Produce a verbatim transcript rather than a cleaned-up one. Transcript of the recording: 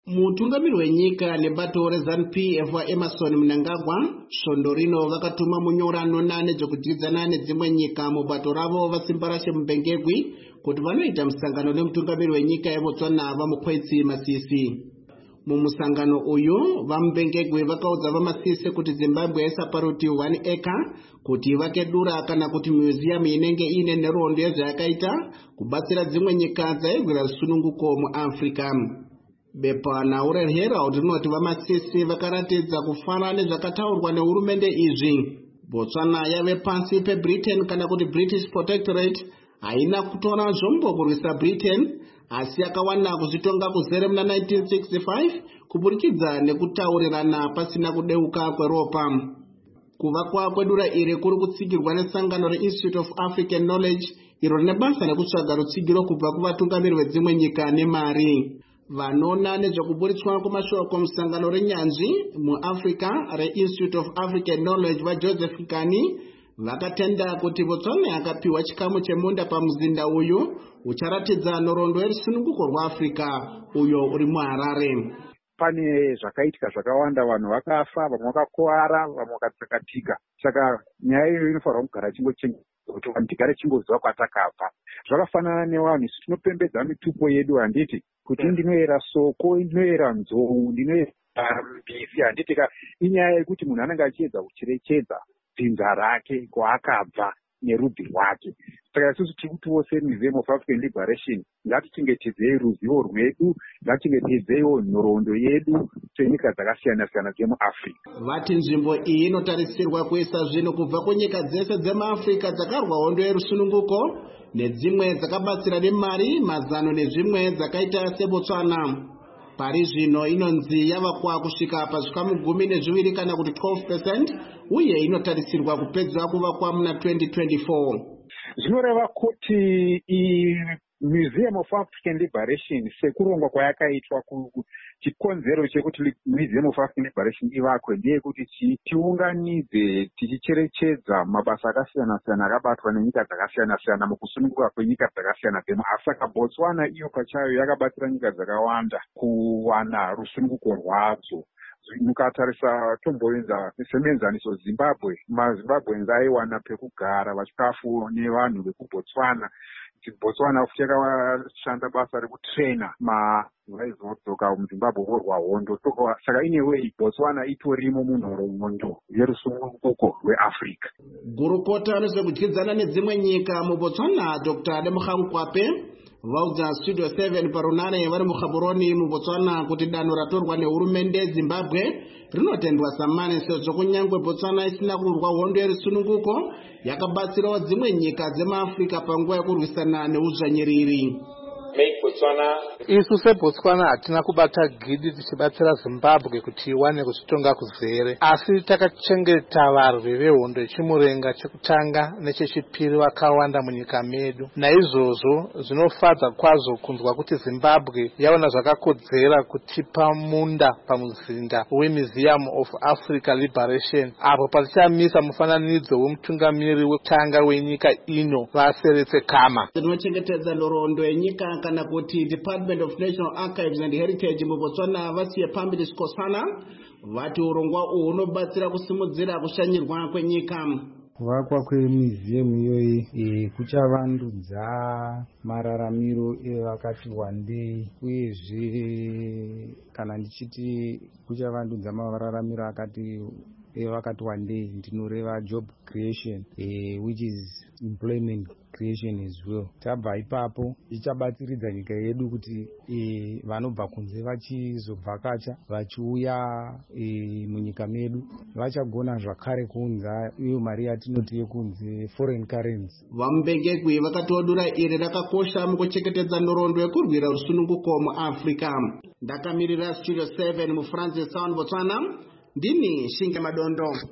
Mutungamiri wenyika nebato reZANU P F wa Emerson Mnangagwa svondo rino vakatuma munyorano nane zvekudzidzana nedzimwe nyika mubato ravo vasimbarashe Mubengegwi kuti vanoita musangano nemutungamiri wenyika yeBotswana vaMukwetsi Masisi. Mumusangano uyu vaMubengegwi vakaudza vaMasisi kuti Zimbabwe aisaparoti one acre kuti vakedura kana kuti museum inenge ine nerondo yezvayakaita kubatsira dzimwe nyika dzaigwira rusununguko muAfrica. Bepa naure Herald rinoti vaMasisi vakaratidza kufara nezvakataurwa nehurumende izvi. Botswana yave pansi peBritain kana kuti British Protectorate haina kutora zvombo kurwisa Britain asi yakawana kuzvitonga kuzere muna nineteen sixty-five kuburikidza nekutaurirana pasina kudeuka kweropa. Kuvakwa kwedura iri kuri kutsigirwa nesangano reInstitute of African Knowledge iro rine basa rekutsvaga rutsigiro kubva kuvatungamiri vedzimwe nyika nemari. Vanona nezvekuburitswa kwemashoko musangano renyanzvi muAfrica reInstitute of African Knowledge vaJoseph Nkani vakatenda kuti Botswana yakapiwa chikamu chemunda pamuzinda uyu ucharatidza nhoroondo yerusununguko rwaAfrica uyo uri muHarare. Pane zvakaitika zvakawanda, vanhu vakafa, vamwe vakakuwara, vamwe vakatsakatika. Saka nyaya iyo inofanirwa kugara chingochengetedzwa kuti vanhu tigare chingoziva kwatakabva. Zvakafanana nevanhu isu tinopembedza mitupo yedu, handiti kuti ndinoyera soko, ndinoyera nzou, ndinoyera mbizi, handiti ka inyaya yekuti munhu anenge achiedza kucherechedza dzinza rake kwaakabva nerudzi rwake. Saka isusu tiri kuti wose Museum of African Liberation ngatichengetedzei ruzivo rwedu, ngatichengetedzeiwo nhoroondo yedu senyika dzakasiyana-siyana dzemuAfrica. Vati nzvimbo iyi inotarisirwa kuisa zvinhu kubva kunyika dzese dzemuAfrica dzakarwa hondo yerusununguko nedzimwe dzakabatsira nemari, mazano nezvimwe dzakaita seBotswana. Pari zvino inonzi yavakwa kusvika pazvikamu gumi nezviviri kana kuti twelve percent uye inotarisirwa kupedzwa kuvakwa muna twenty twenty-four. Zvinoreva kuti Museum of African Liberation sekurongwa kwayakaitwa chikonzero chekuti Museum of African Liberation ivakwe ndeyekuti tiunganidze tichicherechedza mabasa akasiyana-siyana akabatwa nenyika dzakasiyana-siyana mukusununguka kwenyika dzakasiyana dzemuAfrica. Saka Botswana iyo pachayo yakabatsira nyika dzakawanda kuwana rusununguko rwadzo. Mukatarisa tomboenza semenzaniso Zimbabwe, maZimbabweans aiwana pekugara vachikafu nevanhu vekuBotswana. Botswana yakashanda basa rekutraina vaizodzoka muZimbabwe vorwa hondo. Saka inewei Botswana itorimo munhoroondo yerusununguko rweAfrica. Gurukota nezvekudyidzana nedzimwe nyika muBotswana Doctor Lemogang Kwape vaudza Studio seven parunare vari muGaborone muBotswana kuti danho ratorwa nehurumende Zimbabwe rinotendwa samani sezvo kunyangwe Botswana isina kurwa hondo yerusununguko yakabatsirawo dzimwe nyika dzemuAfrica panguva yekurwisana neuzvanyiriri. Isu seBotswana hatina kubata gidi tichibatsira Zimbabwe kuti iwane kuzvitonga kuzere, asi takachengeta varwi vehondo yechimurenga chekutanga nechechipiri vakawanda munyika medu. Naizvozvo zvinofadza kwazvo kunzwa kuti Zimbabwe yaona zvakakodzera kutipa munda pamuzinda weMuseum of Africa Liberation apo patichamisa mufananidzo wemutungamiri wekutanga wenyika ino vaSeretse Khama. Tinochengetedza nhoroondo yenyika kana kuti Department of National Archives and Heritage muBotswana vasiye pamberi Skosana vati urongwa uhu hunobatsira kusimudzira kushanyirwa kwenyika. Kuvakwa kwemuseum iyoyi kuchavandudza mararamiro evakati wandei, uyezve kana ndichiti kuchavandudza mararamiro akati evakati wandei ndinoreva job creation, uh, which is employment creation as well. Tabva ipapo ichabatsiridza nyika yedu kuti e, vanobva kunze vachizobvakacha vachiuya e, munyika medu vachagona zvakare kuunza iyo mari yatinoti yekunze foreign currency. VaMubengegwi vakatodura iri rakakosha mukuchengetedza nhoroondo yekurwira rusununguko muAfrica. Ndakamirira Studio seven muFrancis Sound Botswana, ndini Shinge Madondo.